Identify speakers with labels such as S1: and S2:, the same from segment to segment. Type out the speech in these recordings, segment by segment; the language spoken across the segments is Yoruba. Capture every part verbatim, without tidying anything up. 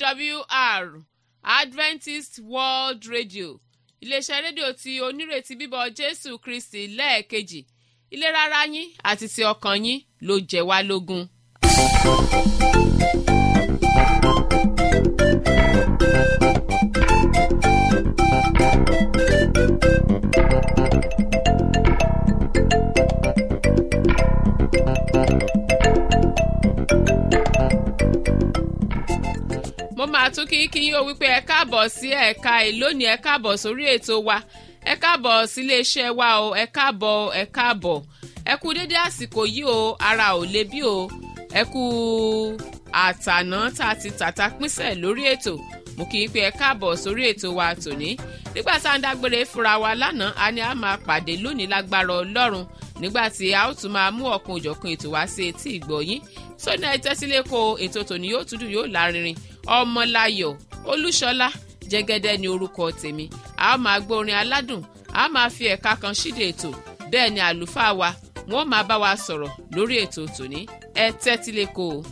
S1: W R Adventist World Radio iléeṣẹ́ rédíò tí onírètí bíbọ̀ Jésù Kristi lẹ́ẹ̀kejì ìlera ara yín àti ti ọkàn yín ló jẹ wá lógún. mo máa tún kí kí yín o wípé ẹ káàbọ̀ sí ẹ̀ka ìlónìí ẹ káàbọ̀ sórí ètò wa ẹ káàbọ̀ sílé iṣẹ́ wa o ẹ káàbọ̀ ẹ káàbọ̀ ẹ kú dédé àsìkò yìí o ara ò le bí o ẹ kú àtàná tá a ti tàta pínṣẹ̀ lórí ètò mo kí n pé ẹ káàbọ̀ sórí ètò wa tòní nígbà tá à ń dágbére fúnra wa lánàá a ní a máa pàdé lónìí lágbára Ọlọ́run nígbà tí a ó tún máa mú ọ̀kan òjọ̀kan ètò wá sí etí ìgbọ̀yín sóní ẹ tẹ́sílẹ̀ kó ètò tòní yóò tún dùn yóò lárinrin Ọmọláyọ̀ Olúṣọlá Jẹ́gẹ́dẹ́ ni orúkọ tèmi a ó máa gbọ́ orin aládùn a máa fi ẹ̀ka kan ṣíde ètò bẹ́ẹ̀ ni àlùfáà wa wọ́n máa bá wa sọ̀rọ̀ lórí ètò tòní ẹ tẹ́tílẹ̀ kó o.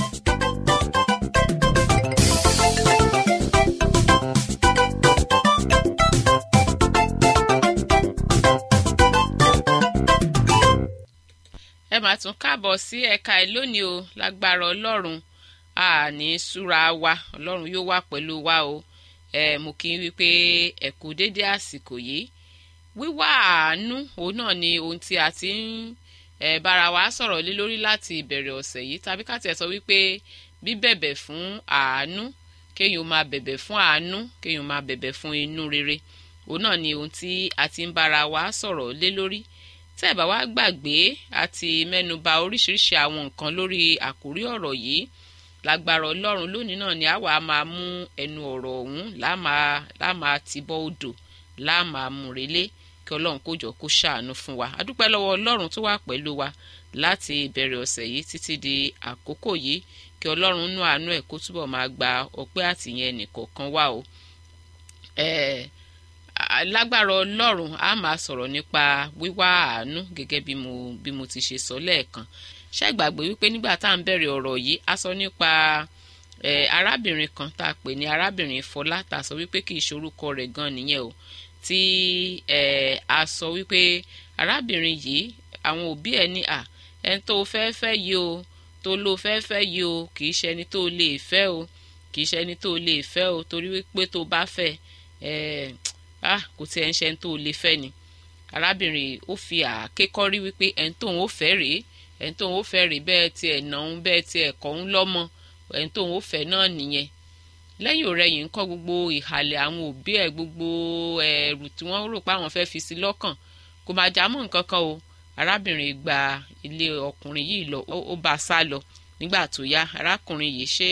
S1: ẹ máa tún káàbọ̀ sí ẹ̀ka ẹ̀ lónìí o lágbára Ọlọ́run àní súra wa Ọlọ́run yóò wà pẹ̀lú wa o ẹ mú kí n wí pé ẹ kú dédé àsìkò yìí wíwá àánú òun náà ni ohun tí a ti ń ẹ bára wa sọ̀rọ̀ lé lórí láti ìbẹ̀rẹ̀ ọ̀sẹ̀ yìí tàbí ká tiẹ̀ sọ wípé bíbẹ̀bẹ̀ fún àánú kéèyàn máa bẹ̀bẹ̀ fún àánú kéèyàn máa bẹ̀bẹ̀ fún inú rere òun náà ni ohun tí a ti ń bára wa sọ̀rọ̀ lé lórí tẹ́ ẹ̀ bá wá gbàgbé àti mẹ́nuba oríṣiríṣi àwọn nǹkan lórí àkórí ọ̀rọ̀ yìí lágbára Ọlọ́run lónìí náà ni àwa máa mú ẹnu ọ̀rọ̀ ọ̀hún láàmà tìbọ̀ odò láàmà múrelé kí Ọlọ́run kó jọ kó ṣàánú fún wa adúpẹ́ lọ́wọ́ Ọlọ́run tó wà pẹ̀lú wa láti ìbẹ̀rẹ̀ ọ̀sẹ̀ yìí títí di àkókò yìí kí Ọlọ́run nú àánú ẹ̀ kó túbọ̀ máa gba ọpẹ́ àtìyẹn nìkọ̀ọ̀kan wá o ẹ̀ẹ́ lágbára Ọlọ́run a máa sọ̀rọ̀ nípa wíwá àánú gẹ́gẹ́ bí mo bí mo ti ṣe sọ lẹ́ẹ̀kan ṣé gbàgbé wípé nígbà tá à ń bẹ̀rẹ̀ ọ̀rọ̀ yìí a sọ nípa ẹ̀ arábìnrin kan tá a pè ní arábìnrin Fọlá tá a sọ wípé kì í ṣorúkọ rẹ̀ gan nìyẹn o tí ẹ̀ a sọ wípé arábìnrin yìí àwọn òbí ẹ̀ ní à ẹni tó fẹ́ fẹ́ yìí o tó ló fẹ́ fẹ́ yìí o kì í ṣe ẹni tó lè fẹ́ o kì í ṣe ẹni tó lè fẹ́ o torí wípé tó bá fẹ́ ẹ̀ ah kò tí ẹ ń ṣe ẹni tó lè fẹ́ ni arábìnrin ó fi àkékọ́rí wípé ẹni tóun ó fẹ́ rèé ẹni tóun ó fẹ́ rèé bẹ́ẹ̀ tí ẹ̀ nà ń bẹ́ẹ̀ tí ẹ̀ kọ́ ń lọ́mọ ẹni tóun ó fẹ́ náà nìyẹn lẹ́yìn ọ̀rẹ́yìn ń kọ́ gbogbo ìhàlẹ̀ àwọn òbí ẹ̀ gbogbo ẹ̀rù tí wọ́n rò pé àwọn fẹ́ fi sí lọ́kàn kò máa já mọ́ nǹkan kan o arábìnrin gba ilé ọkùnrin yìí lọ ó bá a sá lọ nígbà tó yá arákùnrin yìí ṣe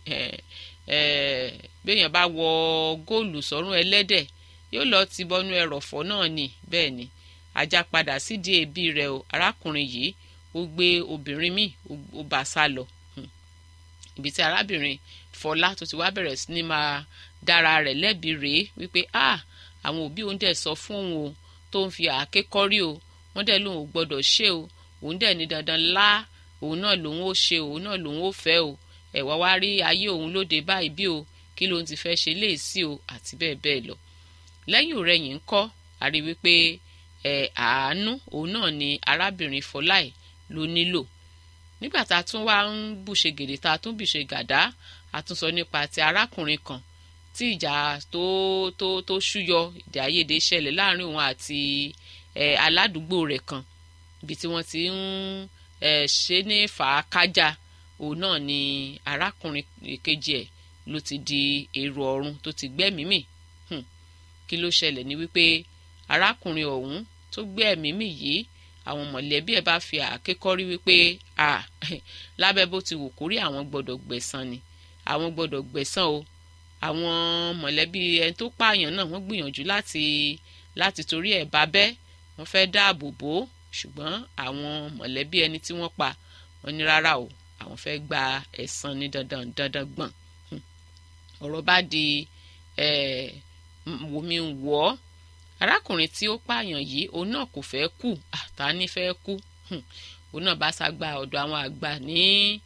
S1: béèyàn bá wọ góòlù sọ́rùn ẹlẹ́dẹ̀ yóò lọ ti bọnú ẹrọ̀fọ̀ náà ni bẹ́ẹ̀ ni ajá padà sídìí ẹbí rẹ̀ o arákùnrin yìí ó gbé obìnrin míì ó bá sá lọ ibi tí arábìnrin Fọlá tó ti wá bẹ̀rẹ̀ sí ní máa dára rẹ̀ lẹ́bi rèé wípé ah àwọn òbí òun dẹ̀ sọ fún òun o tó ń fi àáké kọ́rí o wọ́n dẹ̀ lóun ò gbọ́dọ̀ ṣe o òun dẹ̀ ní dandan lá òun náà lòun ó ṣe òun náà lòun ó fẹ́ o ẹ̀wá wá rí ayé òun lóde báyìí bí o kí lóun ti fẹ́ ṣe léèsì o àti bẹ́ẹ̀ bẹ́ẹ̀ lọ lẹ́yìn ọ̀rẹ́yìn ń kọ́ a rí wípé ẹ̀ àánú òun náà ni arábìnrin Fọlá ẹ̀ ló nílò nígbà tá a tún wá ń bùṣe gèdè tá a tún bùṣe gàdá a tún sọ nípa ti arákùnrin kan tí ìjà tó tó tó ṣúyọ èdè àìyedè ṣẹlẹ̀ láàrin òun àti ẹ̀ aládùúgbò rẹ̀ kan ibi tí wọ́n ti ń ẹ̀ ṣe ní fàákájà òun náà ni arákùnrin kejì ẹ̀ ló ti di èrò ọ̀run tó ti gbẹ́mìí mì kí ló ṣẹlẹ̀ ní wípé arákùnrin ọ̀hún tó gbé ẹ̀mí mì yìí àwọn mọ̀lẹ́bí ẹ̀ bá fi àkékọ́rí wípé à lábẹ́ bó ti wù kórí àwọn gbọ́dọ̀ gbẹ̀san ni àwọn gbọ́dọ̀ gbẹ̀san o àwọn mọ̀lẹ́bí ẹni tó pààyàn náà wọ́n gbìyànjú láti láti torí ẹ̀ bá bẹ́ wọ́n fẹ́ dáàbò bò ó ṣùgbọ́n àwọn mọ̀lẹ́bí ẹni tí wọ́n pa wọ́n ní rárá o àwọn fẹ́ gba ẹ̀san ní dandan dandan gbọ̀n ọ̀rọ̀ bá di ẹ̀ẹ́ wòmí ń wọ́ arákùnrin tí ó pààyàn yìí òun náà kò fẹ́ kú àtàní fẹ́ kú òun náà bá ságbá ọ̀dọ̀ àwọn àgbà ní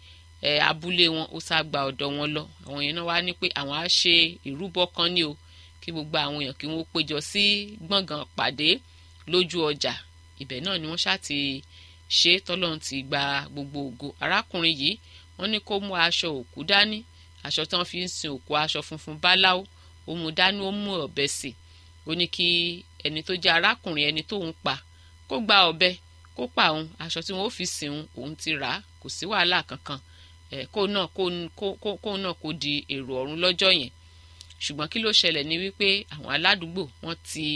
S1: ẹ̀ abúlé wọn ó sá gba ọ̀dọ̀ wọn lọ. Àwọn yẹn náà wá ní pé àwọn á ṣe ìrúbọ kan ní o, kí gbogbo àwọn èèyàn kí wọ́n péjọ sí gbọ̀ngàn pàdé lójú ọjà. Ibẹ̀ náà ni wọ́n ṣá ti ṣe tọ́lọ́run ti gba gbogbo ògo. Arákùnrin yìí wọ́n ní kó mú aṣọ òkú dání, aṣọ tí wọ́n fi ń sin òkú, aṣọ funfun báláú, ó mú dání, ó mú ọ̀bẹ sí i. Ó ní kí ẹni tó jẹ́ arákùnrin ẹni tó ń pa kó gba ọ̀bẹ kó pa òun, aṣọ tí wọ́n ó fi sìn òun òun ti rà á, kò sí wàhálà kankan. ẹ̀ kó náà kó kó kó náà kó di èrò ọ̀run lọ́jọ́ yẹn. Ṣùgbọ́n kí ló ṣẹlẹ̀ ni wípé àwọn aládùúgbò wọ́n ti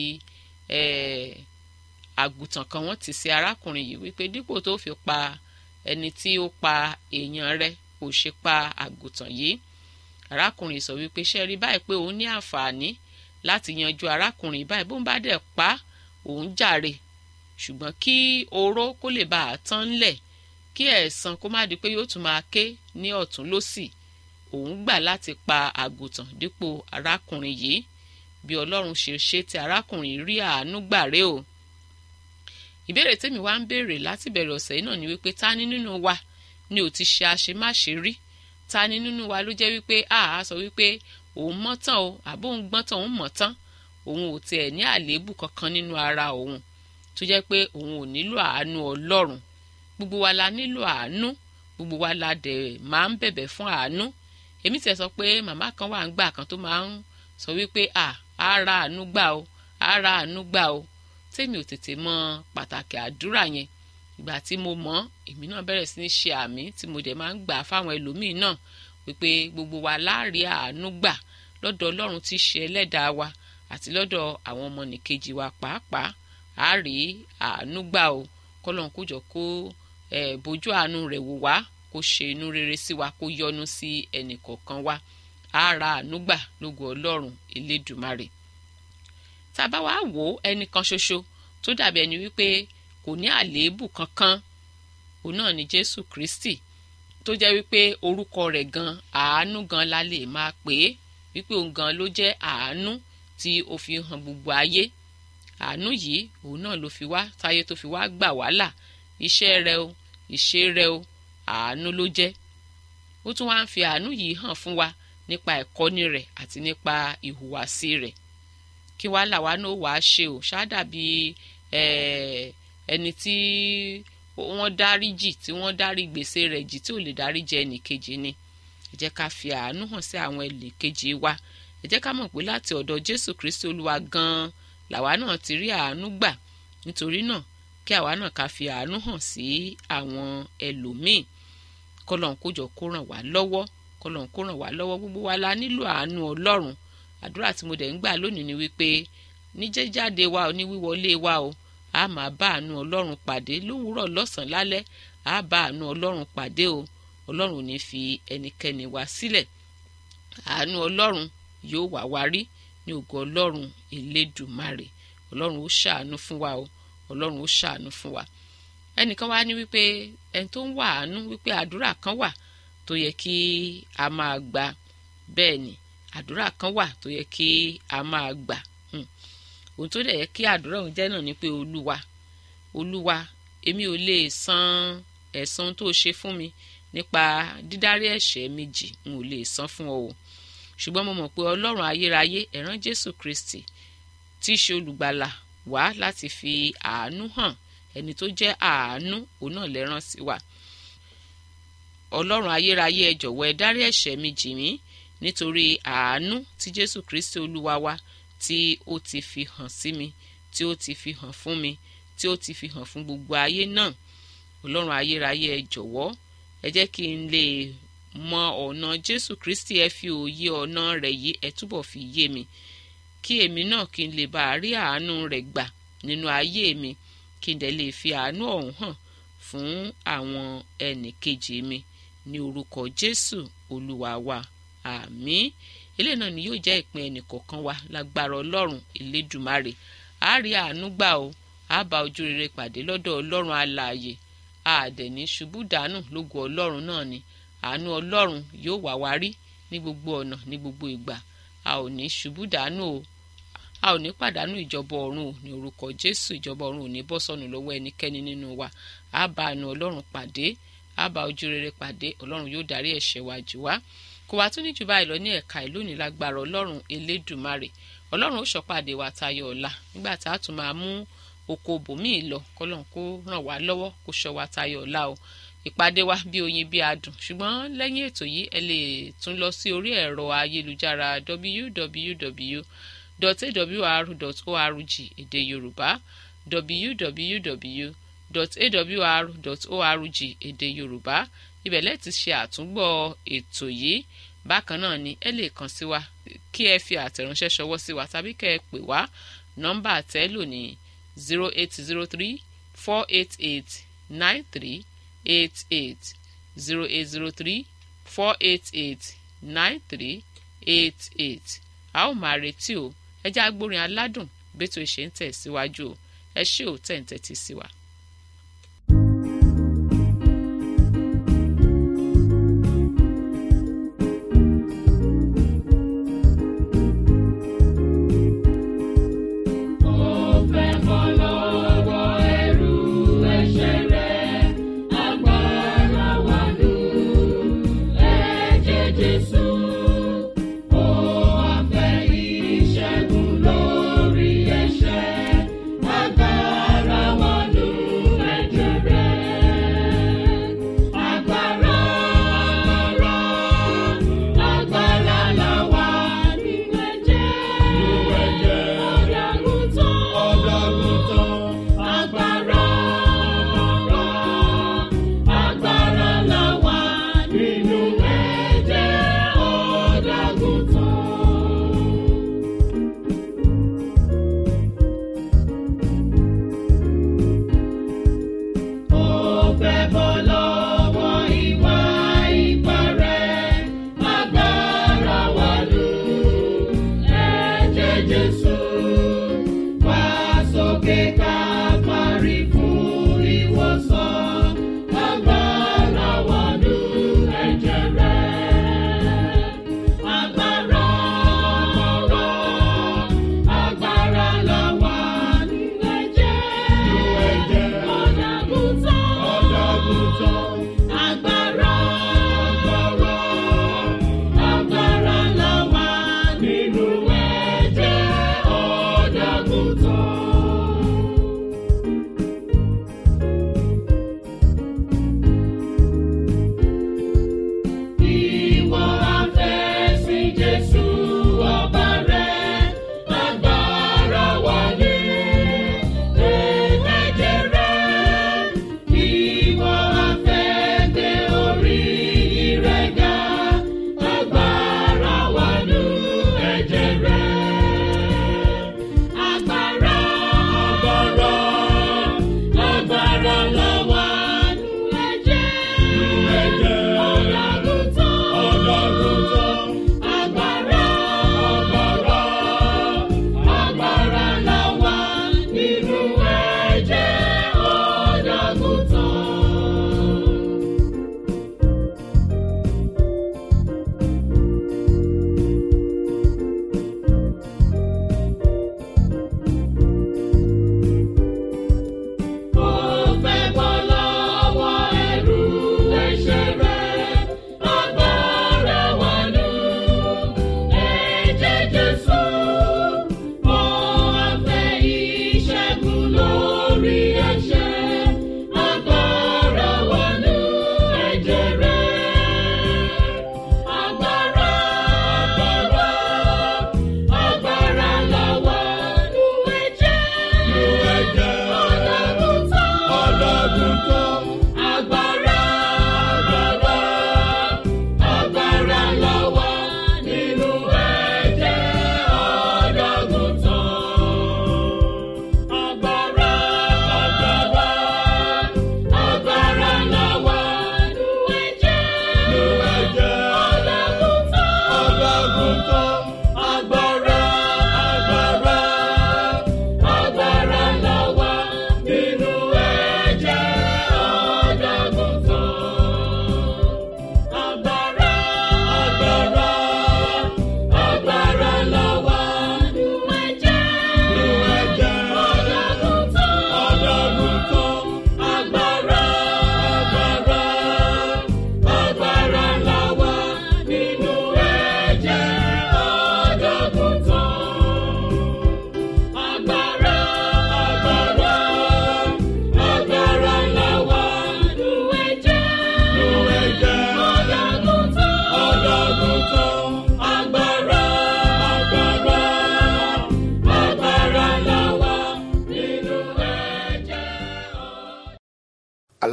S1: ẹ̀ àgùntàn kan wọ́n ti sí arákùnrin yìí wípé dípò tó fi pa ẹni tí ó pa èèyàn rẹ̀ kò ṣe pa àgùntàn yìí. Arákùnrin sọ wípé ṣe rí báyìí pé òun ní àǹfààní láti yanjú arákùnrin báyìí, bóun bá dẹ̀ pa òun jàre, ṣùgbọ́n kí oró kó lè bá a tán ńlẹ̀, kí ẹ̀san kó má di pé yóò tún máa ké ní ọ̀tún lósì, òun gbà láti pa àgùntàn dípò arákùnrin yìí. Bí Ọlọ́run ṣe ṣe tí arákùnrin rí àánú gbà rè o. Ìbéèrè tèmi wá ń béèrè láti bẹ̀rẹ̀ ọ̀sẹ̀ yìí náà ni wípé ta ni nínú wa ni ò ti ṣe àṣemáṣe rí? Ta ni nínú wa ló jẹ́ wípé àá sọ wípé òun mọ́ tán o, àbó òun gbọ́n tán òun mọ̀ tán, òun ò tiẹ̀ ní àléébù kankan nínú ara òun, tó jẹ́ pé òun ò nílò àánú Ọlọ́run. Gbogbo wa la nílò àánú, gbogbo wa la dẹ̀ máa ń bẹ̀bẹ̀ fún àánú. Èmi tiẹ̀ sọ pé màmá kan wà ń gbà kan tó máa ń sọ wípé à á ra àánú gbà o, á ra àánú gbà o. Tèmi ò tètè mọ pàtàkì àdúrà yẹn. Ìgbà tí mo mọ̀, èmi náà bẹ̀rẹ̀ sí ní ṣe àmì tí mo dẹ̀ máa ń gbà fáwọn ẹlòmíì náà wípé gbogbo wa láàrí àánú gbà lọ́dọ̀ Ọlọ́run tí ṣe ẹlẹ́dàá wa àti lọ́dọ̀ àwọn ọmọnìkejì wa pàápàá. A rí àánú gbà o. Kọ́lọ́run kó jọ kó ẹ̀ bójú àánú rẹ̀ wò wá, kó ṣe inú rere sí wa, kó yọ́nú sí ẹnì kọ̀ọ̀kan wa. A ra àánú gbà lógo Ọlọ́run Elédùmarè. Tá bá wá wò ẹnìkan ṣoṣo tó dàbí ẹni wípé kò ní àléébù kankan, òun náà ni Jésù Kristi, tó jẹ́ wípé orúkọ rẹ̀ gan àánú gan la lè máa pè é, wípé òun gan ló jẹ́ àánú tí ó fi hàn gbogbo ayé. Àánú yìí òun náà ló fi wá táyé tó fi wá gbà wá là. Iṣẹ́ rẹ̀ o, ìṣe rẹ̀ o, àánú ló jẹ́. Ó tún wá ń fi àánú yìí hàn fún wa nípa ẹ̀kọ́ni rẹ̀ àti nípa ìhùwàsí rẹ̀. Kí wá là wá náà wàá ṣe o, ṣáá dàbí ẹni tí wọ́n dáríjì tí wọ́n dárí gbèsè rẹ̀ jì tí ò lè dáríjì ẹnìkejì ni. Ẹ jẹ́ ká fi àánú hàn sí àwọn ẹnìkejì wa. Ẹ jẹ́ ká mọ̀ pé láti ọ̀dọ̀ Jésù Kristi Olúwa gan-an làwa náà ti rí àánú gbà. Nítorí náà kí àwa náà ká fi àánú hàn sí àwọn ẹlòmíì. Kọ́lọ́run kó jọ kó ràn wá lọ́wọ́, Kọ́lọ́run kó ràn wá lọ́wọ́. Gbogbo wa la nílò àánú Ọlọ́run. Àdúrà tí mo dẹ̀ ń gbà lónìí ni wípé ní jíjáde wa ò ní wíwọlé wa o, a máa bá àánú Ọlọ́run pàdé lówùúrọ̀ lọ́sàn-án lálẹ́, a bá àánú Ọlọ́run pàdé o. Ọlọ́run ò ní fi ẹnikẹ́ni wa sílẹ̀. Àánú Ọlọ́run yóò wá wa rí ní ògo Ọlọ́run Elédùmarè. Ọlọ́run ó ṣàánú fún wa o, Ọlọ́run ó ṣàánú fún wa. Ẹnìkan wá ní wípé ẹni tó ń wá àánú wípé àdúrà kan wà tó yẹ kí a máa gbà. Bẹ́ẹ̀ ni àdúrà kan wà tó yẹ kí a máa gbà. Hmm. Ohun tó dẹ̀ yẹ kí àdúrà òun jẹ́ náà ni pé Olúwa, Olúwa, èmi ò lè san ẹ̀san tó ṣe fún mi nípa dídárí ẹ̀ṣẹ̀ mi jì, n ò lè san fún ọ o. Ṣùgbọ́n mo mọ̀ pé Ọlọ́run ayérayé ẹ̀rán Jésù Kristi tí í ṣe olùgbàlà wá láti fi àánú hàn. Ẹni tó jẹ́ àánú òun náà lẹ́rán sí wa. Ọlọ́run ayérayé ẹ jọ̀wọ́ ẹ dárí ẹ̀ṣẹ̀ mi jì mí nítorí àánú tí Jésù Kristi Olúwa wa tí ó ti fi hàn sí mi, tí ó ti fi hàn fún mi, tí ó ti fi hàn fún gbogbo ayé náà. Ọlọ́run ayérayé ẹ jọ̀wọ́ ẹ jẹ́ kí n lè mọ ọ̀nà Jésù Kristi, ẹ fi òye ọ̀nà rẹ̀ yìí ẹ túbọ̀ fi yé mi, kí èmi náà kí n lè bá rí àánú rẹ̀ gbà nínú ayé mi, kí n dẹ̀ lè fi àánú ọ̀hún hàn fún àwọn ẹnìkejì mi ní orúkọ Jésù Olúwa wa. Àmín. Eléyìí náà ni yóò jẹ́ ìpín ẹnìkọ̀ọ̀kan wa lágbára Ọlọ́run Elédùmarè. A rí àánú gbà o, a bá ojú rere pàdé lọ́dọ̀ Ọlọ́run alààyè. A dẹ̀ ní ṣubú dànù lógo Ọlọ́run náà ni. Àánú Ọlọ́run yóò wá wa rí ní gbogbo ọ̀nà ní gbogbo ìgbà. A ò ní ṣubú dànù o, a ò ní pàdánù ìjọba ọ̀run o ní orúkọ Jésù. Ìjọba ọ̀run ò ní bọ́ sọnù lọ́wọ́ ẹnikẹ́ni nínú wa. A bá àánú Ọlọ́run pàdé, á bá ojú rere pàdé, ọlọ́run yóò dárí ẹ̀ṣẹ̀ wa jì wá. Kò wá tún ní jù báyìí lọ ní ẹ̀ka ìlú ní lágbára ọlọ́run elédùmarè. Ọlọ́run ó ṣọ́pàdé wa tayọ ọ̀la nígbà tá a tún máa mú oko bòmíì lọ, kọ́lọ́run kó ràn wá lọ́wọ́ kó ṣọ́ wa tayọ ọ̀la o. Ìpàdé wa bí oyin bí adùn, ṣùgbọ́n lẹ́yìn ètò yìí ẹ lè tún lọ sí orí ẹ̀rọ ayélujára w w w dot a w r dot org èdè Yorùbá w w w dot a w r dot org èdè Yorùbá. Ibẹ̀ lẹ ti ṣe àtúngbọ̀ ètò yìí. Bákan náà ni ẹ lè kàn sí wa kí ẹ fi àtẹ̀ránṣẹ́ ṣọwọ́ sí wa tàbí kẹ́ ẹ pè wá. Nọ́mbà àtẹ́lò ní zero eight zero three four eight eight nine three eight eight zero eight zero three four eight eight nine three eight eight. A ó máa retí o. Ẹ jẹ́ agbórin aládùn bẹ́tò ìṣe ń tẹ̀ síwájú o. Ẹ ṣé ò tẹ̀ ń tẹ́tí sí wa.
S2: Agbára wa ló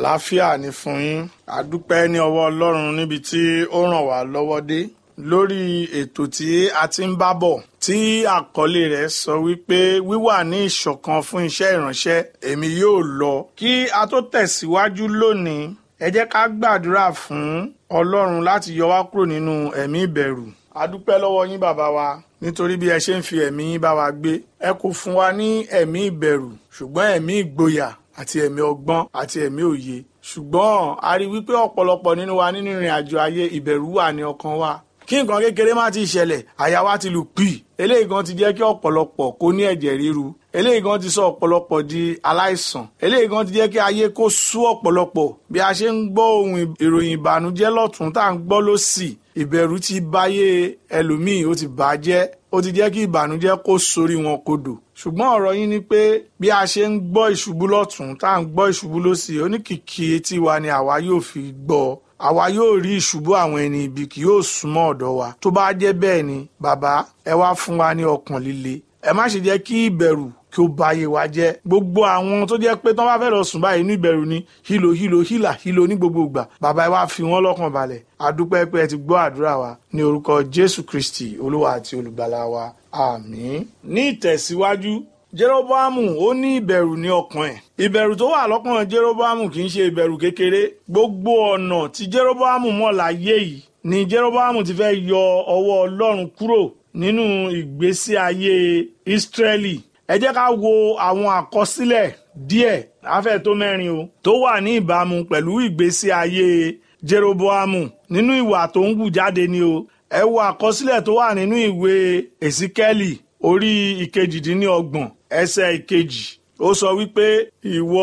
S2: àlàáfíà ni fún yín. A dúpẹ́ ní ọwọ́ Ọlọ́run níbi tí ó ràn wá lọ́wọ́ dé lórí ètò tí a ti ń bá bọ̀ tí àkọlé rẹ̀ sọ wípé wíwà ní ìṣọ̀kan fún iṣẹ́ ìránṣẹ́ èmi yóò lọ. Kí a tó tẹ̀síwájú lónìí, ẹ jẹ́ ká gbàdúrà fún Ọlọ́run láti yọ wá kúrò nínú ẹ̀mí ìbẹ̀rù. A dúpẹ́ lọ́wọ́ yín bàbá wa nítorí bí ẹ ṣe ń fi ẹ̀mí yín bá wa gbé. Ẹ kò fún wa ní ẹ̀mí ìbẹ̀rù ṣùgbọ́n ẹ̀mí ìgboyà àti ẹ̀mí ọgbọ́n àti ẹ̀mí òye. Ṣùgbọ́n a rí wípé ọ̀pọ̀lọpọ̀ nínú wa nínú ìrìn àjò ayé ìbẹ̀rù wà ní ọkàn wa. Kí nǹkan kékeré má ti ṣẹlẹ̀ àyà wa ti lù pì. Eléyìí gan ti jẹ́ kí ọ̀pọ̀lọpọ̀ kó ní ẹ̀jẹ̀ ríru. Eléyìí gan ti sọ ọ̀pọ̀lọpọ̀ di aláìsàn. Eléyìí gan ti jẹ́ kí ayé kó sú ọ̀pọ̀lọpọ̀. Bí a ṣe ń gbọ́ ohun ìròyìn ìbànújẹ́ lọ́tún tá à ń gbọ́ lósì, ìbẹ̀rù ti báyé ẹlòmíì, ó ti bàjẹ́. Ó ti jẹ́ kí ìbànújẹ́ kó sórí wọn kodò. Ṣùgbọ́n ọ̀rọ̀ yín ni pé bí a ṣe ń gbọ́ ìṣubú lọ́tún tá à ń gbọ́ ìṣubú lósì, oníkìkì etí wa ni àwa yóò fi gbọ́. Àwa yóò rí ìṣubú àwọn ẹni ibi kì yóò súnmọ́ ọ̀dọ̀ wa. Tó bá jẹ́ bẹ́ẹ̀ ni bàbá, ẹ wá fún wa ní ọkàn líle. Ẹ má ṣe jẹ́ kí ìbẹ̀rù kí ó ba ayé wa jẹ́. Gbogbo àwọn tó jẹ́ pé tán bá fẹ́ lọ sùn báyìí ní ìbẹ̀rù ni hílò hílò hílà hílò ní gbogbo ìgbà. Bàbá ẹ wá fi wọ́n lọ́kàn balẹ̀. A dúpẹ́ pé ẹ ti gbọ́ àdúrà wa ní orúkọ Jésù Kristi Olúwa àti Olùgbàlà wa. Àmín. Ní ìtẹ̀síwájú, Jeroboamu ó ní ìbẹ̀rù ní ọkàn ẹ̀. Ìbẹ̀rù tó wà lọ́kàn Jeroboamu kì í ṣe ìbẹ̀rù kékeré. Gbogbo ọ̀nà tí Jeroboamu mọ̀ láyé yìí ni Jeroboamu ti fẹ́ yọ ọwọ́ Ọlọ́run kúrò nínú ìgbésí ayé Ísírẹ́lì. Ẹ jẹ́ ká wo àwọn àkọsílẹ̀ díẹ̀ afẹ́ tó mẹ́rin o tó wà ní ìbámu pẹ̀lú ìgbésí ayé Jeroboamu nínú ìwà tó ń hù jáde ni o. Ẹ wo àkọsílẹ̀ tó wà nínú ìwé Èsíkẹ́lì orí ìkejìdínlọ́gbọ̀n ẹsẹ̀ ìkejì. Ó sọ wípé ìwọ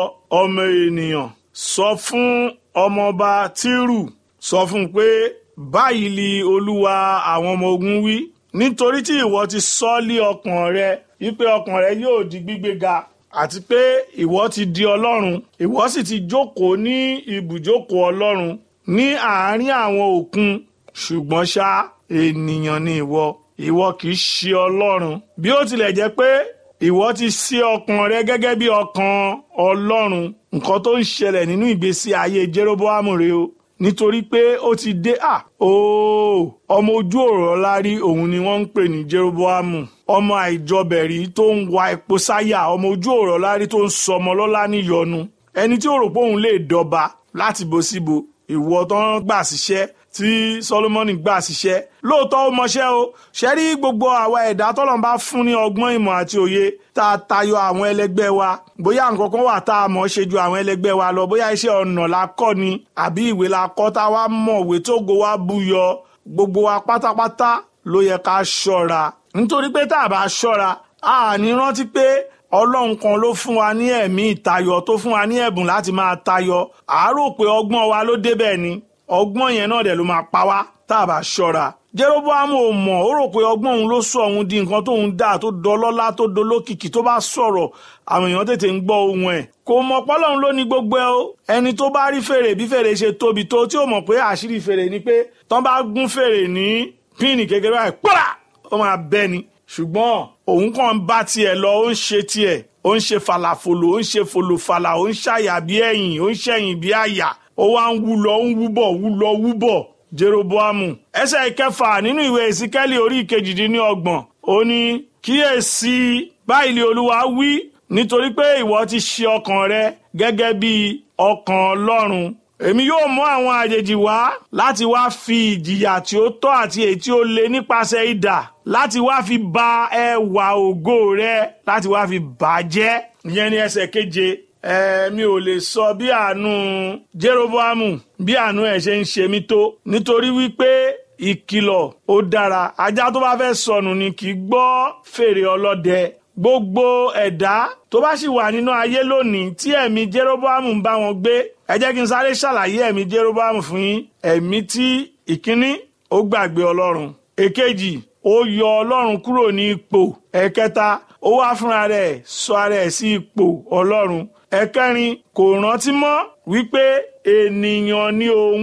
S2: ọmọ ènìyàn sọ fún ọmọọba Tírù, sọ fún un pé báyìí ni Olúwa àwọn ọmọ ogun wí, nítorí tí ìwọ ti sọ lé ọkàn rẹ wípé ọkàn rẹ yóò di gbígbéga àti pé ìwọ ti di Ọlọ́run, ìwọ sì ti jókòó ní ibùjókòó Ọlọ́run ní àárín àwọn òkun, ṣùgbọ́n ṣá ènìyàn ni ìwọ, ìwọ kì í ṣe Ọlọ́run. Bí ó tilẹ̀ jẹ́ pé ìwọ ti ṣe ọkàn rẹ gẹ́gẹ́ bí ọkàn Ọlọ́run. Nǹkan tó ń ṣẹlẹ̀ nínú ìgbésí ayé Jeroboamu rèé o, nítorí pé ó ti dé à ooo ọmọ ojú ọ̀rọ̀ lárí òun ni wọ́n ń pè ní Jeroboamu, ọmọ àìjọbẹ̀rí tó ń wa epo sáyà, ọmọ ojú ọ̀rọ̀ lárí tó ń sọmọ lọ́lá níyọnu, ẹni tí ó rò pé òun lè dọba láti bo síbo. Ìwọ tó ń gbà síṣẹ́ tí Solomoni gbà síṣẹ́, lóòótọ́ ó mọṣẹ́ o. Ṣe rí gbogbo àwa ẹ̀dá tọ́lọ́run bá fún ní ọgbọ́n ìmọ̀ àti òye tá a tayọ àwọn ẹlẹgbẹ́ wa. Bóyá nǹkan kan wà tá a mọ̀ ṣe ju àwọn ẹlẹgbẹ́ wa lọ, bóyá iṣẹ́ ọnà la kọ́ ni àbí ìwé la kọ́ tá a wá mọ̀ òwe tó go wá búyọ. Gbogbo wa pátápátá ló yẹ ká ṣọ́ra, nítorí pé tá a bá ṣọ́ra a ní rántí pé Ọlọ́run kan ló fún wa ní ẹ̀mí ìtayọ, tó fún wa ní ẹ̀bùn láti máa tayọ. À rò pé ọgbọ́n wa ló débẹ̀ ni, ọgbọ́n yẹn náà dẹ̀ ló máa pa wá tá a bá ṣọ́ra. Jeroboamu ò mọ̀, ó rò pé ọgbọ́n òun ló sọ òun di nǹkan tóun dá, tó dọlọ́lá, tó dolókìkí, tó bá sọ̀rọ̀ àwọn èèyàn tètè ń gbọ́ ohun ẹ̀. Kò mọ̀ pọ́lọ́run ló ní gbogbo ẹ o. Ẹni tó bá rí fèrè bí fèrè ṣe tóbi tó, tí ó mọ̀ pé àṣírí fèrè ni pé tán bá gún fèrè ní píìnì kékeré báyìí pọ́lá ó máa bẹ́ ni. Ṣùgbọ́n òun kàn ń bá tiẹ̀ lọ, ó ń ṣe tiẹ̀, ó ń ṣe fàlàfòlò, ó ń ṣe fòlòfàlà, ó ń ṣàyà bí ẹ̀yìn, ó ń ṣẹ̀yìn bí àyà, ó wá ń wú lọ ń wúbọ̀ wú lọ wúbọ̀. Jeroboamu ẹsẹ̀ ìkẹfà nínú ìwé Èsíkẹ́lì orí ìkejìdínlọ́gbọ̀n ó ní kíyèsí báyìí ni Olúwa wí, nítorí pé ìwọ ti ṣe ọkàn rẹ gẹ́gẹ́ bí ọkàn Ọlọ́run. Èmi yóò mú àwọn àjèjì wá láti wá fi ìjìyà tí ó tọ́ àti èyí tí ó le nípasẹ̀ idà láti wá fi ba ẹwà ògo rẹ, láti wá fi bàjẹ́. Ìyẹn ni ẹsẹ̀ keje. Ẹ̀mi ò lè sọ bí àánú Jeroboamu bí àánú ẹ̀ ṣe ń ṣe mí tó, nítorí wípé ìkìlọ̀ ó dára. Ajá tó bá fẹ́ sọnù ni kì í gbọ́ fèrè ọlọ́dẹ. Gbogbo ẹ̀dá tó bá sì wà nínú ayé lónìí tí ẹ̀mí Jeroboamu ń bá wọn gbé, ẹ jẹ́ kí n sáré ṣàlàyé ẹ̀mí Jeroboamu fún yín. Ẹ̀mí tí ìkíní ó gbàgbé Ọlọ́run, èkejì ó yọ Ọlọ́run kúrò ní ipò, ẹ̀kẹta ó wá fúnra rẹ̀ sọ ara ẹ̀ sí ipò Ọlọ́run, ẹ̀kẹrin kò rántí mọ́ wípé ènìyàn ni òun.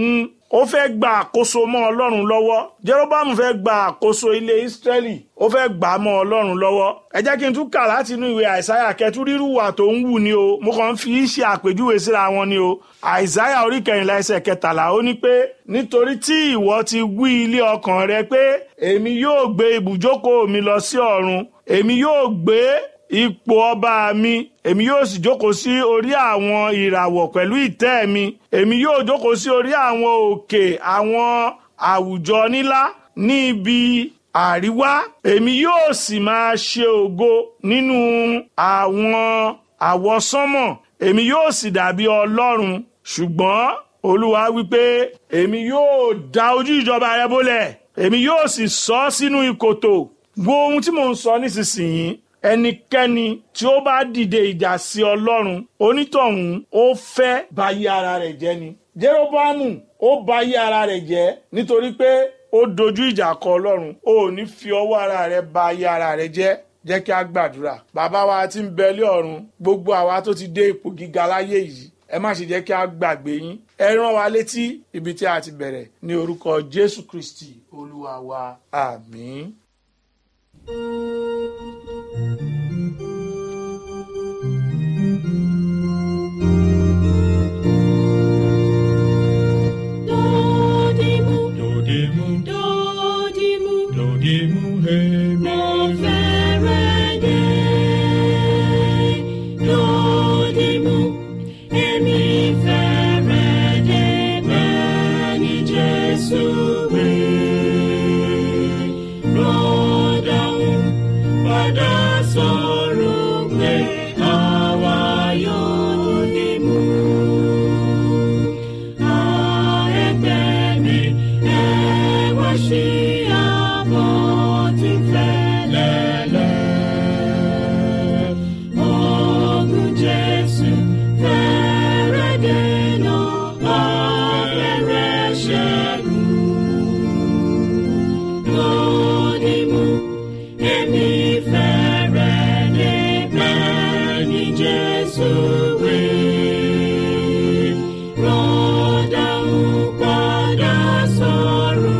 S2: ó fẹ́ gba àkóso mọ́ ọlọ́run lọ́wọ́. Jeroboamu fẹ́ gba àkóso ilé Ísírẹ́lì, ó fẹ́ gbà á mọ́ ọlọ́run lọ́wọ́. ẹ jẹ́ kí n tún kà láti inú ìwé àìsáyà kẹtù rírú wà tó ń wù ní o, mo kàn ń fi í ṣe àpèjúwe síra wọn ni o. àìsáyà orí kẹrìnlá ẹsẹ̀ kẹtàlá ó ní pé nítorí tí ìwọ ti wí ilé ọkàn rẹ pé èmi yóò gbé ibùjókòó mi lọ sí ọ̀run, èmi yóò gbé ipò ọba mi, èmi yóò sì jókòó sí orí àwọn ìràwọ̀ pẹ̀lú ìtẹ́ mi, èmi yóò jókòó sí orí àwọn òkè àwọn àwùjọ nílá ní ibi àríwá, èmi yóò sì máa ṣe ògo nínú àwọn àwọsánmọ̀, èmi yóò sì dàbí Ọlọ́run. Ṣùgbọ́n Olúwa wípé èmi yóò dá ojú ìjọba rẹ bólẹ̀, èmi yóò sì sọ ọ́ sínú ìkòtò. Wo ohun tí mò ń sọ nísinsìnyí, ẹnikẹ́ni tí ó bá dìde ìjà sí Ọlọ́run, onítọ̀hún ó fẹ́ bayé ara rẹ̀ jẹ́ ni. Jeroboamu ó bayé ara rẹ̀ jẹ́ nítorí pé ó dojú ìjà kọ Ọlọ́run. ó ní fi ọwọ́ ara rẹ̀ bayé ara rẹ̀ jẹ́. Jẹ́ kí a gbàdúrà. Bàbá wa tí ń bẹ lé ọ̀run, gbogbo àwa tó ti dé ipò gíga láyé yìí, ẹ má ṣe jẹ́ kí a gbàgbé yín. Ẹ rán wa létí ibi tí a ti bẹ̀rẹ̀ ní orúkọ Jésù Kristi Olúwa wa. Àmín.
S3: Dodimu, Dodimu, Dodimu, Dodimu, hey, mo fẹ́rẹ̀ dé. Dodimu, èmi fẹ́rẹ̀ dé, bẹ́ẹ̀ ni Jésù wí. Rọ́dàún padà sọ̀rọ̀ pé àwa yóò dìmú. Sí àbọ̀ tí fẹ́lẹ́lẹ́, ogun Jésù fẹ́rẹ̀ dènà, afẹ́rẹ́ ṣẹ́gun. Dodimu, èmi fẹ́rẹ̀ dé, bẹ́ẹ̀ ni Jésù wí. Rọ́dàún padà sọ̀rọ̀.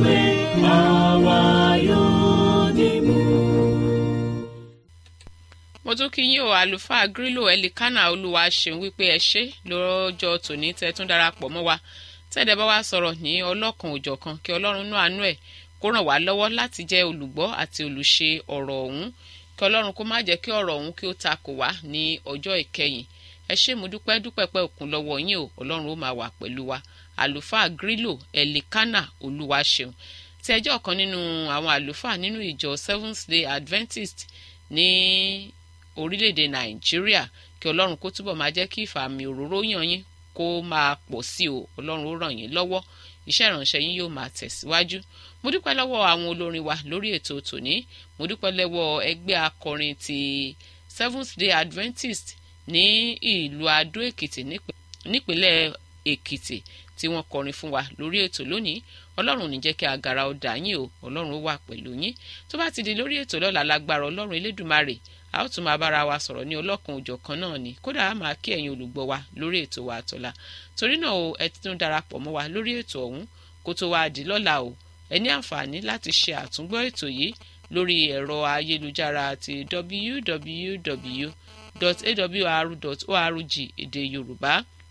S1: Mo tún kí yín o àlùfáà Grílò Ẹlikánà Olúwaṣeun wípé ẹ ṣé lọ́jọ́ tòní tẹ́ tún darapọ̀ mọ́ wa tẹ́ẹ̀dẹ̀ bá wa sọ̀rọ̀ ní ọlọ́kan òjọ̀kan kí Ọlọ́run nú àánú ẹ̀ kó ràn wá lọ́wọ́ láti jẹ́ olùgbọ́ àti olùṣe ọ̀rọ̀ ọ̀hún kí Ọlọ́run kó má jẹ́ kí ọ̀rọ̀ ọ̀hún kí ó takò wá ní ọjọ́ ìkẹyìn. Ẹ ṣé mo dúpẹ́ dúpẹ́ pẹ́ òkun lọ́wọ́ yín o, Ọlọ́run ó máa wà pẹ̀lú wa. Àlùfáà Grílò Ẹlikánà Olúwaṣeun tí ẹ jẹ́ ọ̀kan nínú àwọn àlùfáà nínú ìjọ Seventh Day Adventist ní orílẹ̀-èdè Nàìjíríà. Kí Ọlọ́run kó túbọ̀ máa jẹ́ kí ìfàmì òróró yàn yín kó máa pọ̀ sí o, Ọlọ́run ó ràn yín lọ́wọ́, iṣẹ́ ìránṣẹ́ yín yóò máa tẹ̀síwájú. Mo dúpẹ́ lọ́wọ́ àwọn olórin wa lórí ètò tòní. Mo dúpẹ́ lọ́wọ́ ẹgbẹ́ akọrin ti Seventh Day Adventist ní ìlú Adó Èkìtì nípínlẹ̀ Èkìtì tí wọ́n kọrin fún wa lórí ètò lónìí. Ọlọ́run ní jẹ́ kí agara ó dà yín o, Ọlọ́run ó wà pẹ̀lú yín. Tó bá ti di lórí ètò lọ́la lágbára Ọlọ́run Elédùmarè, a ó tún máa bára wa sọ̀rọ̀ ní ọlọ́kan òjọ̀kan náà ni, kódà a máa kí ẹ̀yin olùgbọ́ wa lórí ètò wa àtọ̀la. Torí náà o, ẹ ti tún darapọ̀ mọ́ wa lórí ètò ọ̀hún kó tó wá di lọ́la o. Ẹ ní àǹfààní láti ṣe àtúngbọ́ ètò yìí lórí ẹ̀rọ ayélujára ti w w w dot a w r dot org èdè Yorùbá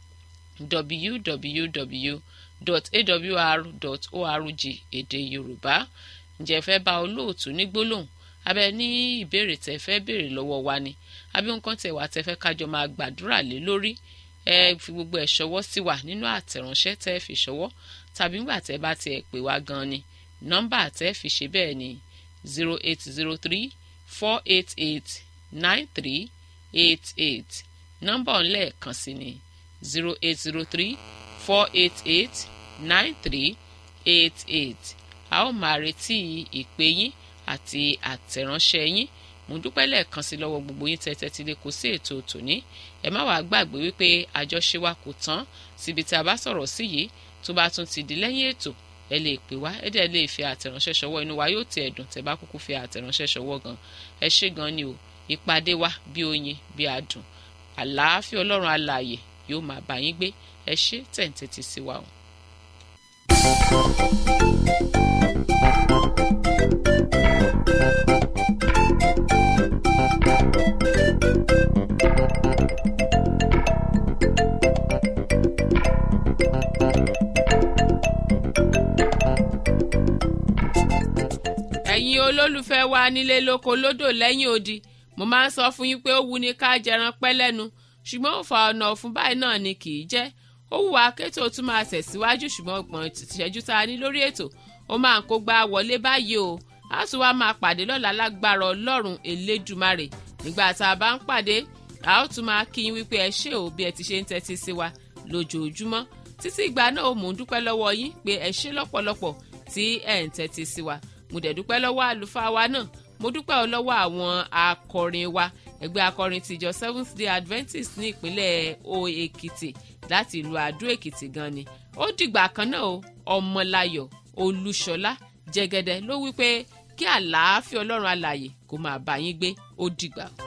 S1: w w w dot a w r dot org èdè Yorùbá. Ǹjẹ́ fẹ́ bá olóòtú ní gbólóhùn abẹ ní ìbéèrè tẹ́ fẹ́ béèrè lọ́wọ́ wa ni àbí nǹkan tẹ́ wà tẹ́ fẹ́ kájọ máa gbàdúrà lé lórí, ẹ fi gbogbo ẹ̀ ṣọwọ́ sí wa nínú àtẹ̀ránṣẹ́ tẹ́ fi ṣọwọ́ tàbí nígbà tẹ́ bá tiẹ̀ pè wá gan ni. Nọ́mbà tẹ́ fi ṣe bẹ́ẹ̀ ni zero eight zero three four eight eight nine three eight eight. Nọ́mbà ọ̀nlẹ̀ kan sí ni zero eight zero three four eight eight nine three eight eight. A ó máa retí ìpè yín àti àtẹ̀ránṣẹ́ yín. Mo dúpẹ́ lẹ́ẹ̀kan sí lọ́wọ́ gbogbo yín tẹ́tẹ́ tí lè kó sí ètò tòní. Ẹ má wàá gbàgbé wípé àjọṣe wa kò tán síbi tí a bá sọ̀rọ̀ sí yìí. Tó bá tún ti di lẹ́yìn ètò ẹ lè pè wá, ẹ dẹ̀ lè fi àtẹ̀ránṣẹ́ ṣọwọ́, inú wa yóò ti ẹ̀dùn tẹ́ bá kúkú fi àtẹ̀ránṣẹ́ ṣọwọ́ gan. Ẹ ṣé gan ni o, ìpàdé wa bí oyin bí adùn. Àlàáfíà Ọlọ́run alààyè yóò máa bá yín gbé. Ẹ ṣé tẹ̀ ń tẹ́tí sí wa o. ẹ̀yin olólùfẹ́ wa nílé lóko lódò lẹ́yìn odi mo máa ń sọ fún yín pé ó wu ni ká jẹran pẹ́ lẹ́nu ṣùgbọ́n òfà ọ̀nà ọ̀fun báyìí náà ni kì í jẹ́ ó wù wá kétò tún máa tẹ̀síwájú ṣùgbọ́n ọgbọ̀n ìṣẹ́jú tá a ní lórí ètò ó máa ń kó gbá wọlé báyìí o a tún wá máa pàdé lọ́la lágbára ọlọ́run elédùmarè nígbà tá a bá ń pàdé a ó tún máa kí yín wípé ẹ ṣé o bí ẹ ti ṣe ń tẹ́tí sí wa lójoojúmọ́ títí ìgbà náà mò ń dúpẹ́ lọ́wọ́ yín pé ẹ ṣé lọ́pọ̀lọpọ̀ tí ẹ̀ ń tẹ́tí sí wa mo dẹ̀ dúpẹ́ lọ́wọ́ àlùfáà wa náà mo dúpẹ́ lọ́wọ́ àwọn akọrin wa ẹgbẹ́ akọrin tìjọ Seventh Day Adventist ní ìpínlẹ̀ o Èkìtì láti ìlú Àdó Èkìtì gan ni ó dìgbà kan náà o Ọmọláyọ̀ Olúṣọlá Jẹ́gẹ́dẹ́ ló wí pé kí àlàáfíà Ọlọ́run alààyè kó máa bá yín gbé ó dìgbà.